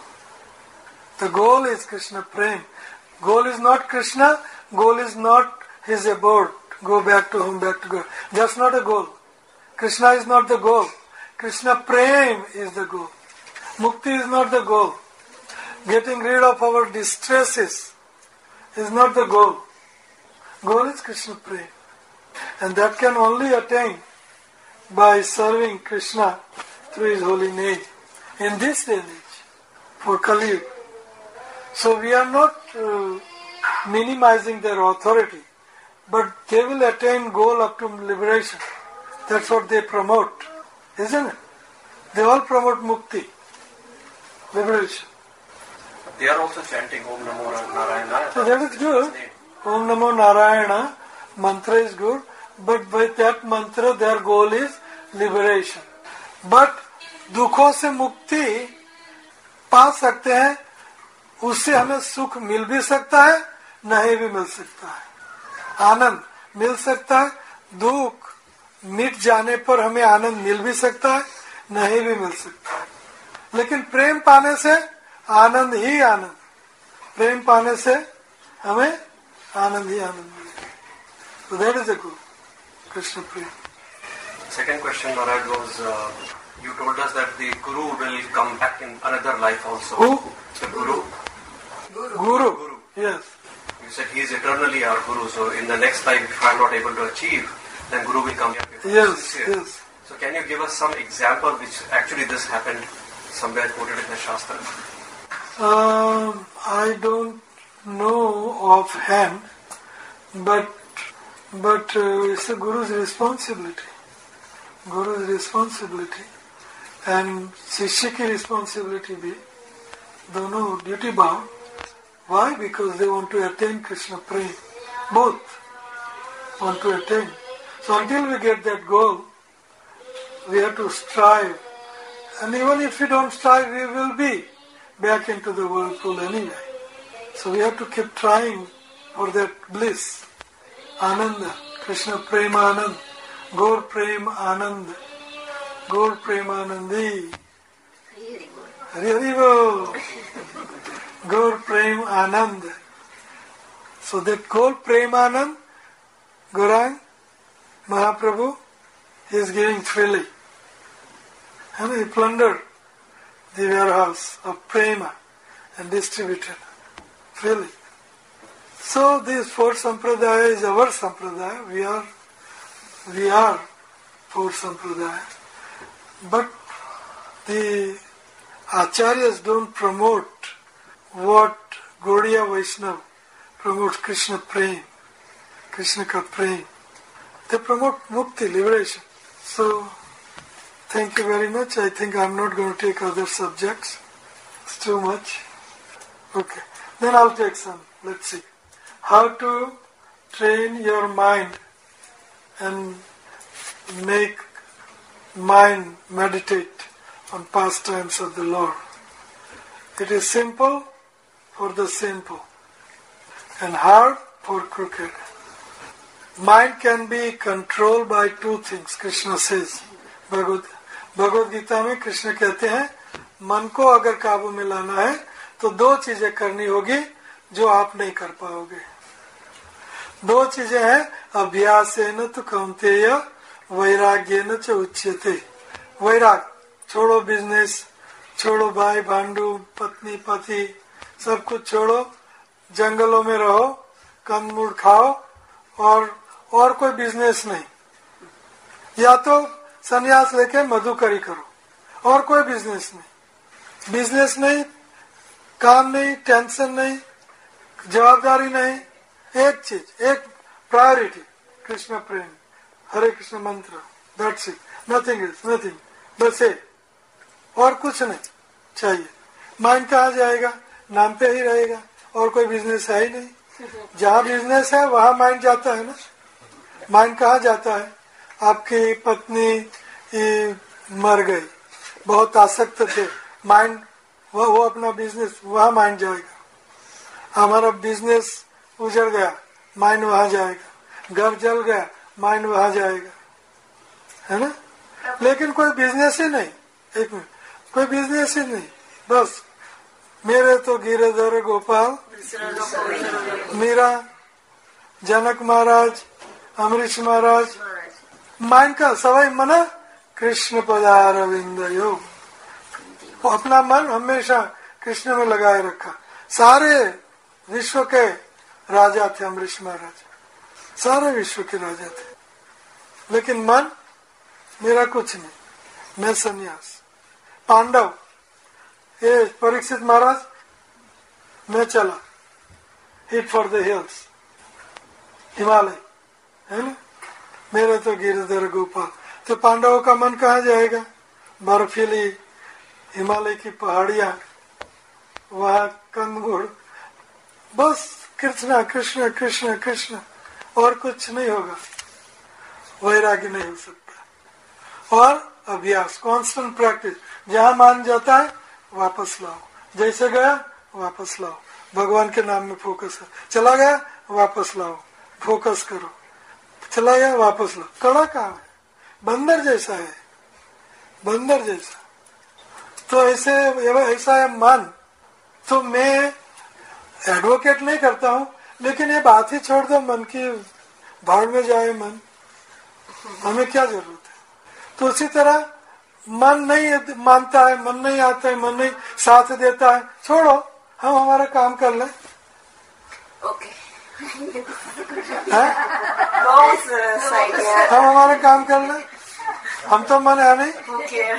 The goal is Krishna praying. Goal is not Krishna. Goal is not his abode. Go back to home, back to God. That's not a goal. Krishna is not the goal. Krishna praying is the goal. Mukti is not the goal. Getting rid of our distresses is not the goal. Goal is Krishna praying. And that can only attain by serving Krishna through his holy name in this day and age for Kali Yuga. So we are not minimizing their authority, but they will attain goal up to liberation. That's what they promote, isn't it? They all promote mukti, liberation. They are also chanting Om Namo Narayana. So that is good. Om Namo Narayana mantra is good, but by that mantra their goal is liberation. But दुखों से मुक्ति पा सकते हैं, उससे हमें सुख मिल भी सकता है, नहीं भी मिल सकता है. आनंद मिल सकता है, दुख मिट जाने पर हमें आनंद मिल भी सकता है, नहीं भी मिल सकता है. लेकिन प्रेम पाने से आनंद ही आनंद. प्रेम पाने से हमें आनंद ही आनंद मिलेगा. So that is a good Krishna prem. Second question, Maharaj, was you told us that the Guru will come back in another life also. Who? The Guru. Guru. Yes. You said he is eternally our Guru, so in the next life, if I am not able to achieve, then Guru will come here. Yes, yes. So can you give us some example which actually this happened somewhere quoted in the Shastra? I don't know offhand, but it's a Guru's responsibility. Guru's responsibility and शिष्य की responsibility भी, दोनों duty bound. Why? Because they want to attain Krishna prem. Both want to attain. So until we get that goal, we have to strive. And even if we don't strive, we will be back into the whirlpool anyway. So we have to keep trying for that bliss. Ananda, Krishna Prema Anand, Gaur Prem Anand, Gaur Prema Anandi. Hari Hari Bol. Gaur Prem Anand. So that Gaur Prem Anand, Gaurang Mahaprabhu, he is giving freely. And he plundered the warehouse of Prema and distributed freely. So this four sampradaya is our sampradaya. We are four sampradaya. But the acharyas don't promote what Gaudiya Vaishnava promotes, Krishna Prem, Krishna ka Prem. They promote mukti, liberation. So, thank you very much. I think I'm not going to take other subjects. It's too much. Okay. Then I'll take some. Let's see. How to train your mind and make mind meditate on pastimes of the Lord. It is simple for the simple and hard for crooked. Mind can be controlled by two things, Krishna says. Bhagavad Gita में कृष्ण कहते हैं मन को अगर काबू में लाना है तो दो चीजें करनी होगी जो आप नहीं कर पाओगे. दो चीजें हैं, अभ्यासेन तु कौन्तेय वैराग्येन च उच्यते. वैराग, छोड़ो बिजनेस, छोड़ो भाई भांडू, पत्नी पति, सब कुछ छोड़ो, जंगलों में रहो, कंदमूल खाओ और कोई बिजनेस नहीं. या तो संन्यास लेके मधुकरी करो, और कोई बिजनेस नहीं. बिजनेस नहीं, काम नहीं, टेंशन नहीं, जवाबदारी नहीं. एक चीज, एक प्रायोरिटी, कृष्ण प्रेम, हरे कृष्ण मंत्र, that's it. Nothing is nothing, बस है, और कुछ नहीं चाहिए. माइंड कहाँ जाएगा? नाम पे ही रहेगा, और कोई बिजनेस है ही नहीं. जहाँ बिजनेस है वहाँ माइंड जाता है ना. माइंड कहाँ जाता है? आपकी पत्नी मर गई, बहुत आसक्त थे, माइंड वो अपना बिजनेस, वहाँ माइंड जाएगा. हमारा बिजनेस उजड़ गया, माइंड वहाँ जाएगा. घर जल गया, माइंड वहाँ जाएगा, है ना. लेकिन कोई बिजनेस ही नहीं. एक मिनट, कोई बिजनेस ही नहीं. बस मेरे तो गिरधर गोपाल, मीरा, जनक महाराज, अमरीश महाराज. माइंड का सवाई मना कृष्ण पदारविंदयो. अपना मन हमेशा कृष्ण में लगाए रखा. सारे विश्व के राजा थे अमरीश महाराज, सारे विश्व के राजा थे. लेकिन मन मेरा कुछ नहीं, मैं सन्यास. पांडव, ये परीक्षित महाराज, मैं चला hit for the hills, Himalaya, है ना. मेरे तो गिरधर गोपाल. तो पांडवों का मन कहाँ जाएगा? बर्फीली हिमालय की पहाड़ियां, वहाँ कंदमूल, बस कृष्णा कृष्ण कृष्ण कृष्ण, और कुछ नहीं होगा. वैराग्य नहीं हो सकता. और अभ्यास, कांस्टेंट प्रैक्टिस. जहाँ मान जाता है वापस लाओ, जैसे गया वापस लाओ. भगवान के नाम में फोकस है. चला गया वापस लाओ, फोकस करो. चला गया वापस लाओ. कड़ा काम है, बंदर जैसा है, बंदर जैसा. तो ऐसा है मन. तो मैं एडवोकेट नहीं करता हूँ, लेकिन ये बात ही छोड़ दो, मन की भाड़ में जाए मन, हमें क्या जरूरत है. तो उसी तरह मन नहीं मानता है, मन नहीं आता है, मन नहीं साथ देता है, छोड़ो, हम हमारा काम कर लें. हम हमारा काम कर लें, हम तो मन है नहीं.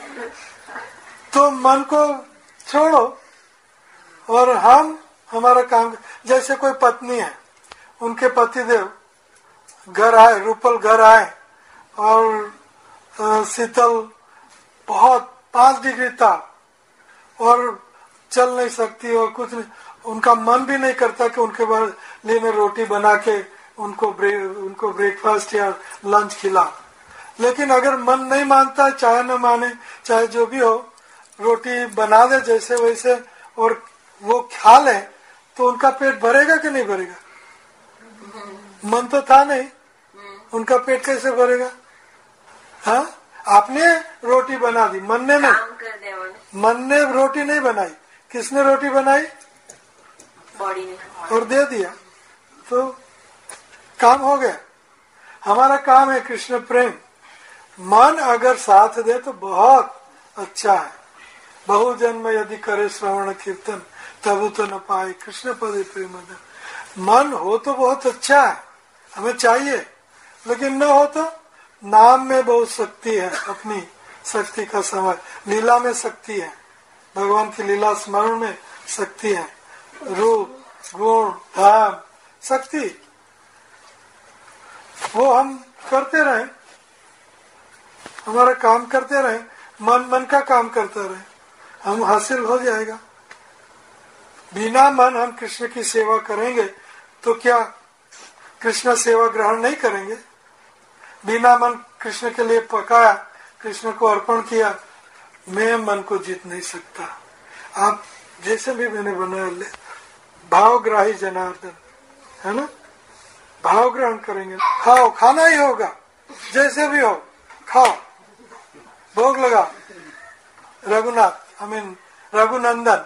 तो मन को छोड़ो और हम हमारा काम. जैसे कोई पत्नी है, उनके पतिदेव घर आए, रूपल घर आए, और शीतल बहुत 5 डिग्री ताप, और चल नहीं सकती और कुछ नहीं. उनका मन भी नहीं करता कि उनके लिए मैं रोटी बना के उनको ब्रेकफास्ट या लंच खिला. लेकिन अगर मन नहीं मानता, चाहे न माने, चाहे जो भी हो, रोटी बना दे जैसे वैसे और वो खा ले, तो उनका पेट भरेगा कि नहीं भरेगा? मन तो था नहीं, उनका पेट कैसे भरेगा? हाँ, आपने रोटी बना दी, मन ने नहीं, मन ने रोटी नहीं बनाई, किसने रोटी बनाई? बॉडी ने, और दे दिया तो काम हो गया। हमारा काम है कृष्ण प्रेम। मन अगर साथ दे तो बहुत अच्छा है। बहु जन्म यदि करे श्रवण कीर्तन तब तो न पाए कृष्ण पदे प्रेम। मन हो तो बहुत अच्छा है, हमें चाहिए, लेकिन न हो तो नाम में बहुत शक्ति है, अपनी शक्ति का समय, लीला में शक्ति है, भगवान की लीला स्मरण में शक्ति है, रूप गुण धाम शक्ति, वो हम करते रहे, हमारा काम करते रहे, मन का काम करता रहे, हम हासिल हो जाएगा। बिना मन हम कृष्ण की सेवा करेंगे तो क्या कृष्ण सेवा ग्रहण नहीं करेंगे? बिना मन कृष्ण के लिए पकाया, कृष्ण को अर्पण किया, मैं मन को जीत नहीं सकता। आप जैसे भी मैंने बनाया ले, भावग्राही जनार्दन है ना, भाव ग्रहण करेंगे, खाओ, खाना ही होगा, जैसे भी हो खाओ, भोग लगा। रघुनाथ रघुनंदन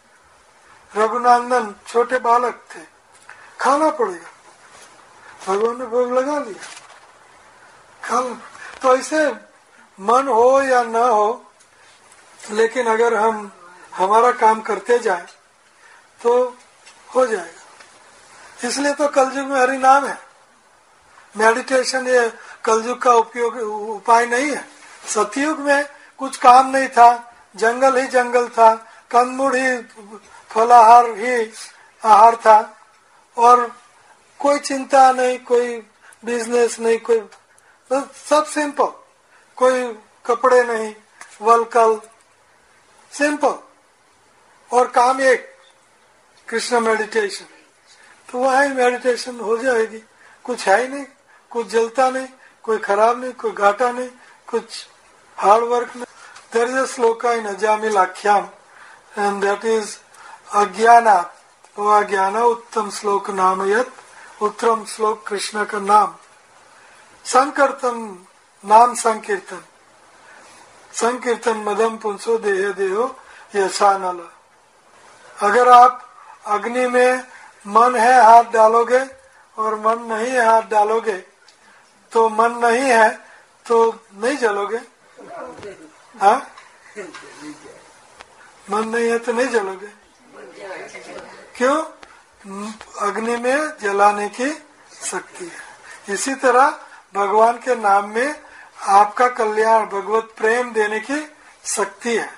छोटे बालक थे, खाना पड़ेगा, भगवान ने भोग लगा लिया, खाना। तो ऐसे मन हो या न हो, लेकिन अगर हम हमारा काम करते जाए तो हो जाएगा। इसलिए तो कलयुग में हरि नाम है, मेडिटेशन ये कलयुग का उपाय नहीं है। सतयुग में कुछ काम नहीं था, जंगल ही जंगल था, कंदमूल ही फलाहार ही आहार था, और कोई चिंता नहीं, कोई बिजनेस नहीं, कोई सब सिंपल, कोई कपड़े नहीं, वलकल, सिंपल, और काम एक कृष्ण मेडिटेशन। तो वहाँ ही मेडिटेशन हो जाएगी। कुछ है ही नहीं, कुछ जलता नहीं, कोई खराब नहीं, कोई घाटा नहीं, कुछ हार्ड वर्क नहीं। There is a sloka in Ajamil Akhyam, and that is Agyana, O Agyana Uttam Slok Namayat, Uttam Slok Krishna का नाम, संकीर्तन, नाम संकीर्तन, संकीर्तन मदम पुंसो देह देहो यशा नल। अगर आप अग्नि में मन है हाथ डालोगे और मन नहीं है हाथ डालोगे, तो मन नहीं है तो नहीं जलोगे। हाँ, मन नहीं है तो नहीं जलोगे। क्यों? अग्नि में जलाने की शक्ति है। इसी तरह भगवान के नाम में आपका कल्याण, भगवत प्रेम देने की शक्ति है।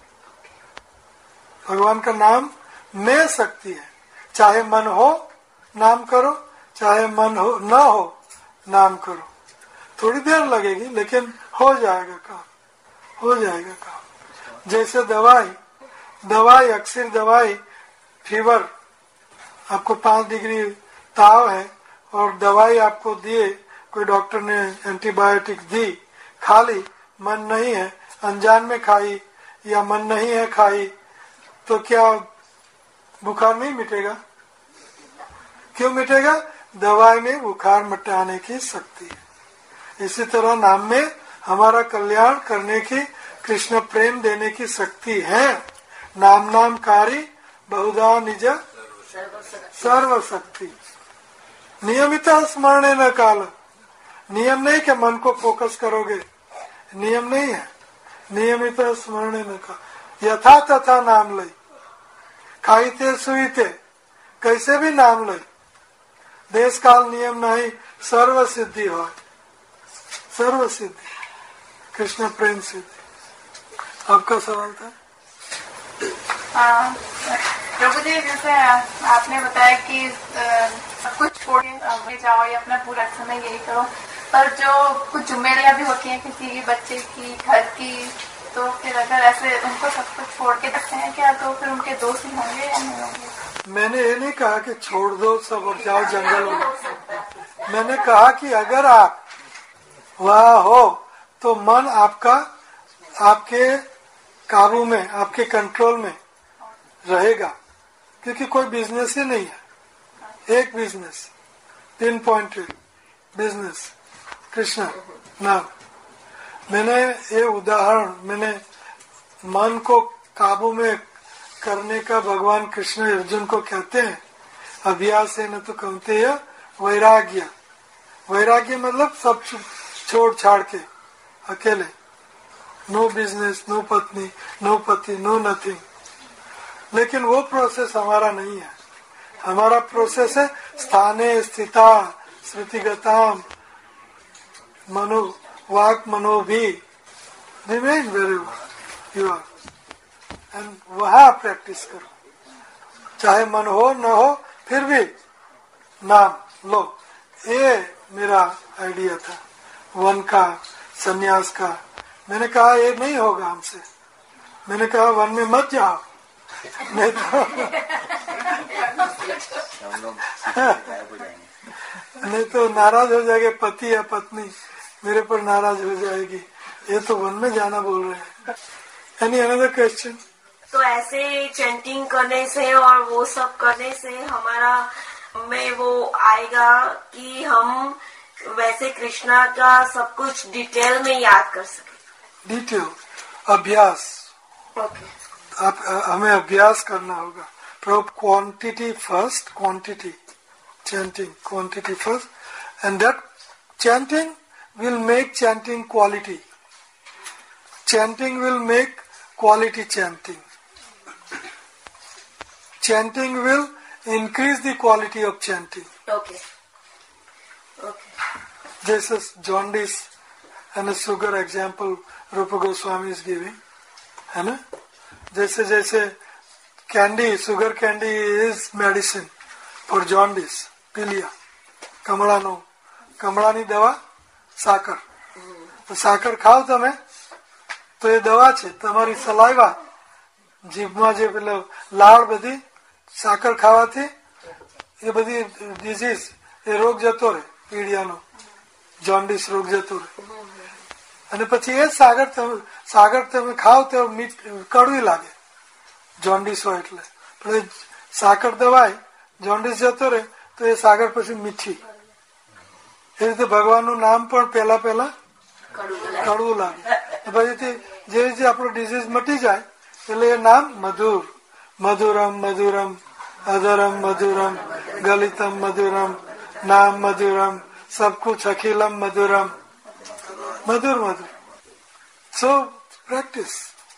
भगवान का नाम में शक्ति है। चाहे मन हो नाम करो, चाहे मन हो न हो नाम करो। थोड़ी देर लगेगी लेकिन हो जाएगा काम, हो जाएगा काम। जैसे दवाई अक्सर दवाई, फीवर, आपको 5 डिग्री ताव है और दवाई आपको दिए, कोई डॉक्टर ने एंटीबायोटिक दी, खा ली, मन नहीं है, अनजान में खाई या मन नहीं है खाई, तो क्या बुखार नहीं मिटेगा? क्यों मिटेगा? दवाई में बुखार मिटाने की शक्ति है। इसी तरह नाम में हमारा कल्याण करने की, कृष्ण प्रेम देने की शक्ति है। नामकारी बहुधा निज सर्वशक्ति, नियमित स्मरण न काल। नियम नहीं कि मन को फोकस करोगे, नियम नहीं है, नियमित स्मरण न काल। यथा तथा नाम लई, खाईते सुईते, कैसे भी नाम लई, देश काल नियम नहीं, सर्व सिद्धि हो, सर्व सिद्धि, कृष्ण प्रेम सिद्धि। आपका सवाल था? प्रभु जी, जैसे आपने बताया कि कुछ छोड़ के जाओ या अपना पूरा समय यही करो, पर जो कुछ जिम्मेदारियां भी होती हैं किसी की, बच्चे की, घर की, तो फिर अगर ऐसे उनको सब कुछ छोड़ के रखते हैं क्या, तो फिर उनके दोस्त ही होंगे या नहीं होंगे? मैंने ये नहीं कहा कि छोड़ दो सब और जाओ जंगल में। मैंने कहा कि अगर आप वहाँ हो तो मन आपका आपके काबू में, आपके कंट्रोल में रहेगा, क्योंकि कोई बिजनेस ही नहीं है। एक business, pinpointed business, Krishna नाम। मैंने ये उदाहरण, मैंने मन को काबू में करने का भगवान कृष्ण अर्जुन को कहते हैं अभ्यास है न तो कहते हैं वैराग्य। वैराग्य मतलब सब छोड़ छाड़ के अकेले, नो बिजनेस, नो पत्नी, नो पति, नो नथिंग। लेकिन वो प्रोसेस हमारा नहीं है। हमारा प्रोसेस है स्थाने स्थिता श्रुतिगताम मनो वाक मनो भी remain where you are, and वहाँ प्रैक्टिस करो, चाहे मन हो न हो फिर भी नाम लो। ये मेरा आइडिया था वन का, संन्यास का। मैंने कहा ये नहीं होगा हमसे, मैंने कहा वन में मत जाओ, नहीं तो नहीं तो नाराज हो जाएंगे पति या पत्नी, मेरे पर नाराज हो जाएगी। ये तो वन में जाना बोल रहे हैं। Any another question? तो ऐसे चैंटिंग करने से और वो सब करने से हमारा में वो आएगा कि हम वैसे कृष्णा का सब कुछ डिटेल में याद कर सके। डिटेल अभ्यास, ओके। आप हमें अभ्यास करना होगा। Quantity first, quantity chanting, quantity first, and that chanting will make chanting quality. Chanting will make quality chanting. Chanting will increase the quality of chanting. Okay. Okay. This is jaundice and a sugar example Rupa Goswami is giving. है ना? जैसे जैसे candy, sugar candy is medicine for jaundice. पी लिया, કમળાની દવા સાકર, તો સાકર ખાવ તમે તો એ દવા છે। તમારી સલાઈવા જીભમાં જે પેલો લાળ બધી સાકર ખાવાથી એ બધી ડિઝીઝ એ રોગ જતો રહે, પીડિયાનો જોન્ડિસ રોગ જતો રહે। અને પછી એ સાગર તમે ખાવ તો કડવી લાગે, જોન્ડિસ હોય એટલે, પણ એ સાકર દવાય જોન્ડિસ જતો રહે તો એ સાગર પછી મીઠી। એ રીતે ભગવાનનું નામ પણ પહેલા કડવું લાગે, પછી જે આપણો ડિઝીઝ મટી જાય એટલે એ નામ મધુર, મધુરમ મધુરમ અધરમ મધુરમ ગલિતમ મધુરમ નામ મધુરમ सब कुछ अखिलम मधुरम, मधुर मधुर। So practice,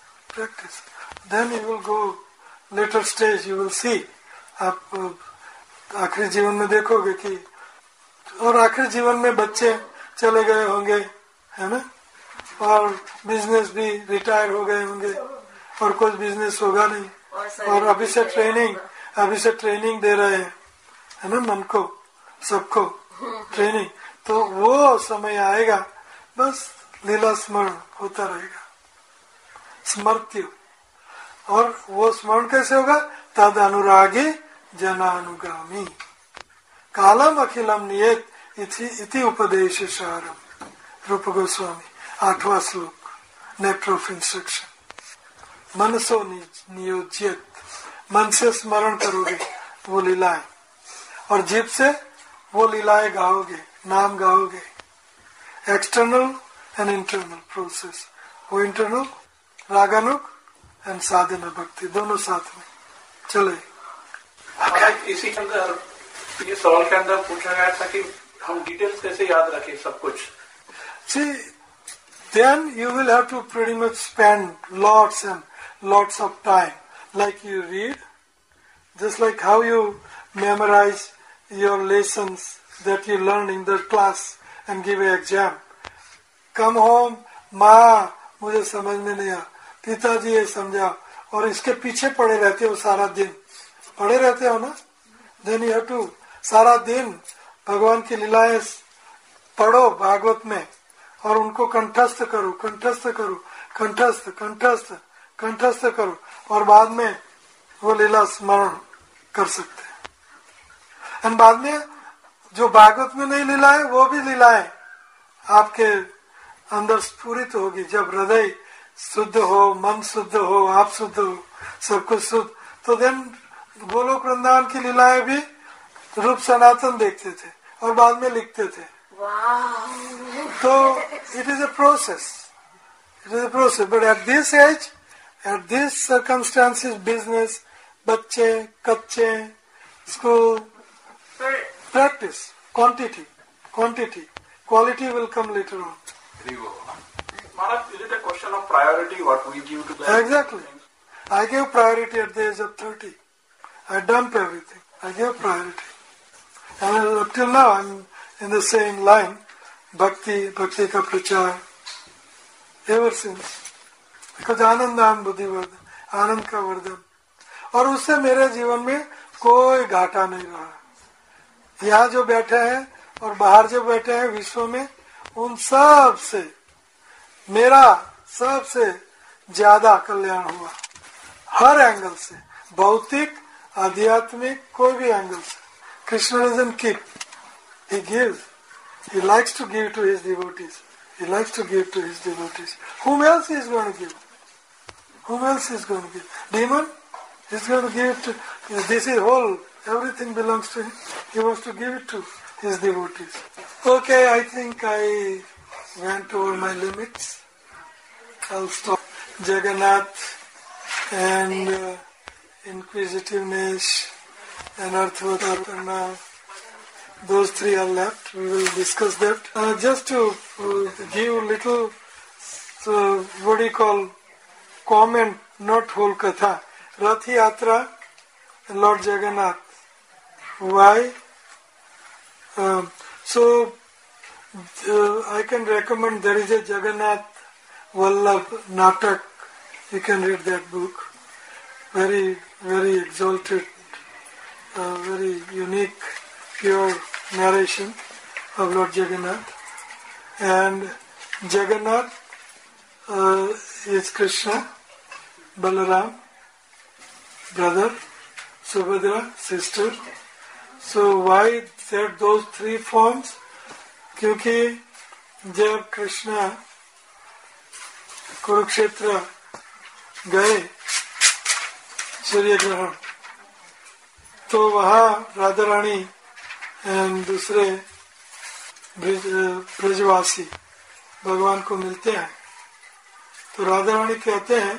then you will go later stage, you will see। आप आखिरी जीवन में देखोगे कि, और आखिरी जीवन में बच्चे चले गए होंगे, है ना, और बिजनेस भी रिटायर हो गए होंगे और कुछ बिजनेस होगा नहीं, और अभी से ट्रेनिंग दे रहे हैं, है ना, मन को सबको ट्रेनिंग। तो वो समय आएगा, बस लीला स्मरण होता रहेगा, स्मृत्यु। और वो स्मरण कैसे होगा? तद अनुरागी जनानुगामी कालम अखिलम नियत इति उपदेश सारम। रूप गोस्वामी 8वां श्लोक, नेक्टर ऑफ इंस्ट्रक्शन। मनसो नियोजित, मन से स्मरण करोगे वो लीलाएं, और जीभ से वो लीलाएं गाओगे, नाम गाओगे। एक्सटर्नल एंड इंटरनल प्रोसेस, वो इंटरनल रागानुग एंड साधना भक्ति दोनों साथ में चले। इसी के अंदर ये सवाल के अंदर पूछा गया था कि हम डिटेल्स कैसे याद रखें सब कुछ। See, then you will have to pretty much spend lots and lots of time, like you read, just like how you memorize your lessons that you learned in the class and give an exam. Come home, माँ मुझे समझ में नहीं आया, पिताजी ये समझाओ, और इसके पीछे पड़े रहते हो सारा दिन, पड़े रहते हो ना। Then you have to सारा दिन भगवान की लीलाएं पढ़ो भागवत में, और उनको कंठस्थ करो, कंठस्थ करो, और बाद में वो लीला स्मरण कर सकते हैं। और बाद में जो भागवत में नहीं लीलाएं, वो भी लीलाएं आपके अंदर स्फुरित होगी। जब हृदय शुद्ध हो, मन शुद्ध हो, आप शुद्ध हो, सब कुछ शुद्ध, तो देन गोलोक वृंदावन की लीलाएं भी रूप सनातन देखते थे और बाद में लिखते थे। तो it is a process, It is a process. But at this age, at these circumstances, business, बच्चे, कच्चे, school, practice, quantity, quality will come later on. Maharaj, is it a question of priority what we give to that? Exactly. I gave priority at the age of 30. I dumped everything. I gave priority. And up till now I'm in the same line, bhakti ka prachar, ever since. Because आनंद बुद्धि वर्धन, आनंद का वर्धन, और उससे मेरे जीवन में कोई घाटा नहीं रहा. यहाँ जो बैठे हैं और बाहर जो बैठे हैं विश्व में, उन सब से मेरा सबसे ज्यादा कल्याण हुआ, हर एंगल से, भौतिक, आध्यात्मिक, कोई भी एंगल से. Krishna doesn't keep, he gives. He likes to give to his devotees. He likes to give to his devotees. Whom else he is going to give? Whom else he is going to give? Demon? He is going to give it to, this is whole, everything belongs to him. He wants to give it to his devotees. Okay, I think I went over my limits. I'll stop. Jagannath and inquisitiveness and Arthavatarana, those three are left. We will discuss that. Just to give little, what do you call, comment, not whole katha. Rath Yatra and Lord Jagannath. Why? I can recommend, there is a Jagannath Vallabh Natak. You can read that book. Very, very exalted, very unique, pure narration of Lord Jagannath. And Jagannath is Krishna, Balaram, brother, Subhadra, sister. So why said those three forms? क्योंकि जब कृष्णा कुरुक्षेत्र गए सूर्य ग्रहण, तो वहाँ Radha Rani and दूसरे ब्रजवासी भगवान को मिलते हैं. तो राधा रानी कहते हैं,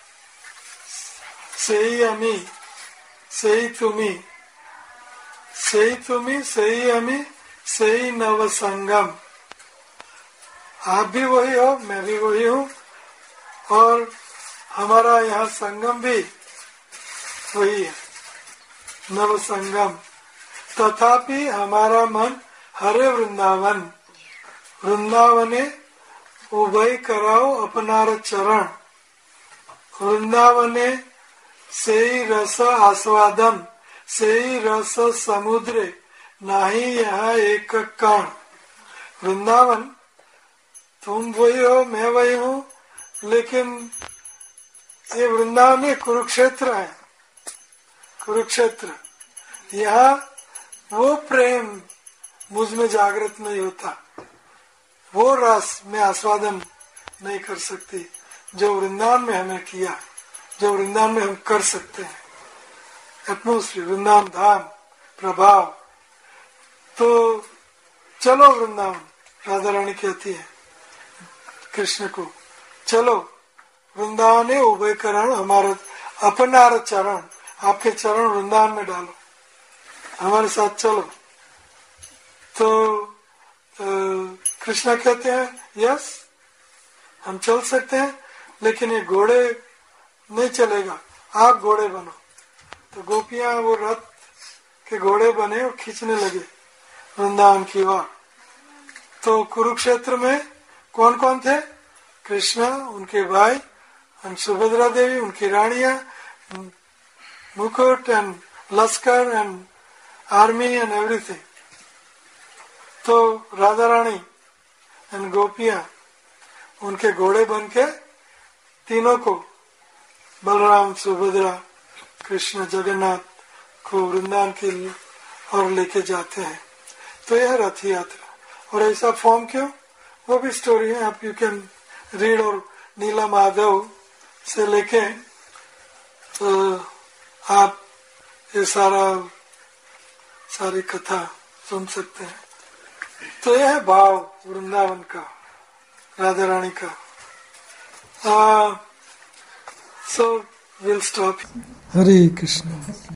सेई अमी, सेई तुमी, सेई तुमी, सेई अमी, सेई नव संगम. आप भी वही हो, मैं भी वही हूँ, और हमारा यहाँ संगम भी वही है, नव संगम. तथापि हमारा मन हरे वृंदावन, वृंदावने उभय कराओ अपनार चरण. वृंदावने सेई रस आस्वादन, सेई रस समुद्रे नाही यहाँ एक कण. वृंदावन, तुम वही हो, मैं वही हूँ, लेकिन ये वृंदावन में कुरुक्षेत्र है. कुरुक्षेत्र, यहाँ वो प्रेम मुझ में जागृत नहीं होता, वो रस में आस्वादन नहीं कर सकती जो वृंदावन में हमें किया, जो वृंदावन में हम कर सकते हैं. एटमोस्फियर, वृंदावन धाम, प्रभाव. तो चलो वृंदावन, राधा रानी कहती है कृष्ण को, चलो वृंदावन है उभयकरण हमारा अपनार चरण, आपके चरण वृंदावन में डालो, हमारे साथ चलो. तो कृष्णा कहते हैं यस, हम चल सकते हैं, लेकिन ये घोड़े नहीं चलेगा, आप घोड़े बनो. तो गोपियां वो रथ के घोड़े बने और खींचने लगे वृंदावन की ओर. तो कुरुक्षेत्र में कौन कौन थे? कृष्णा, उनके भाई, and सुभद्रा देवी, उनकी रानियां, मुकुट and Lashkar and army and everything. तो राधा रानी एंड गोपियां उनके घोड़े बन के तीनों को, बलराम, सुभद्रा, कृष्ण, जगन्नाथ को वृंदावन के और लेके जाते हैं. तो यह रथ यात्रा. और ऐसा फॉर्म क्यों? वो भी स्टोरी है, आप यू कैन रीड. और नीला माधव से लेके तो आप ये सारी कथा सुन सकते हैं. तो यह है भाव वृंदावन का, राधा रानी का. So we'll stop. Hare Krishna.